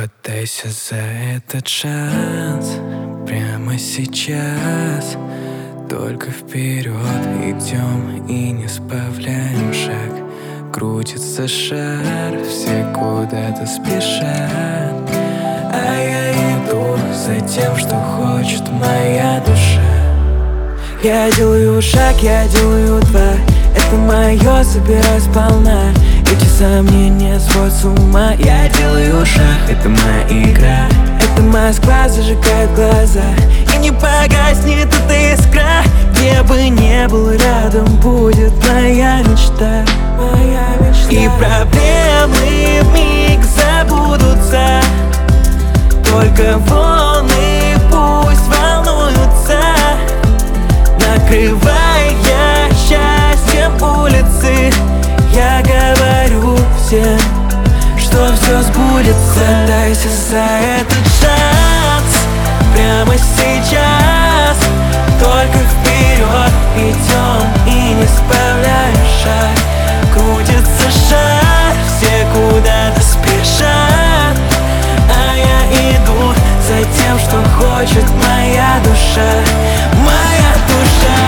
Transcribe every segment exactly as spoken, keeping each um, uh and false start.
Хватайся за этот шанс прямо сейчас. Только вперед идем и не сбавляем шаг. Крутится шар, все куда-то спешат, а я иду за тем, что хочет моя душа. Я делаю шаг, я делаю два. Это мое, собирай сполна. Эти сомнения сводят с ума. Я делаю шаг, это моя игра. Это Москва зажигает глаза, и не погаснет эта искра. Где бы не был рядом, будет моя мечта, моя мечта. И проблемы вмиг забудутся, только волны пусть волнуются, накрывая счастьем улицы. Я говорю всем, что все сбудется. Хватайся за этот шанс прямо сейчас. Только вперед идем и не сбавляем шаг. Крутится шар, все куда-то спешат, а я иду за тем, что хочет моя душа, моя душа.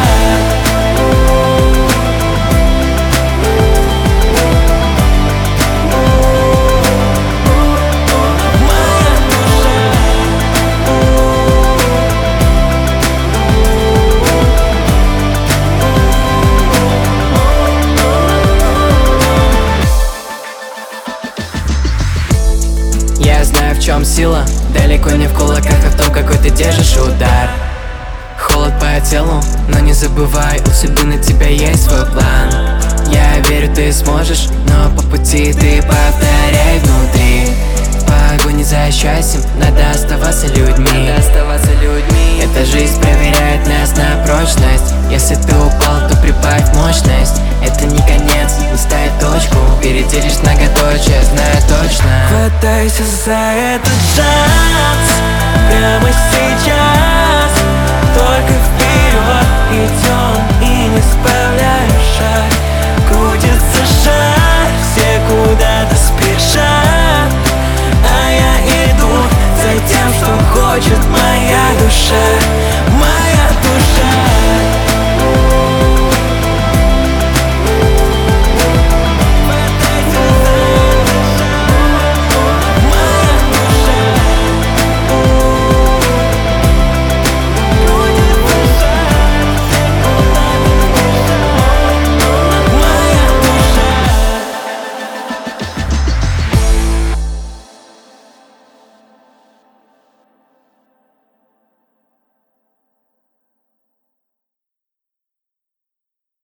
Я знаю, в чем сила, далеко не в кулаках, а в том, какой ты держишь удар. Холод по телу, но не забывай, у судьбы на тебя есть свой план. Я верю, ты сможешь, но по пути ты повторяй внутри. В погоне за счастьем надо оставаться людьми, надо оставаться людьми. Эта жизнь проверяет нас на прочность. Если ты упал, то прибавь мощность. Это не конец, не ставь точку, впереди лишь многоточие, знаю точно. Хватайся за этот шанс прямо сейчас.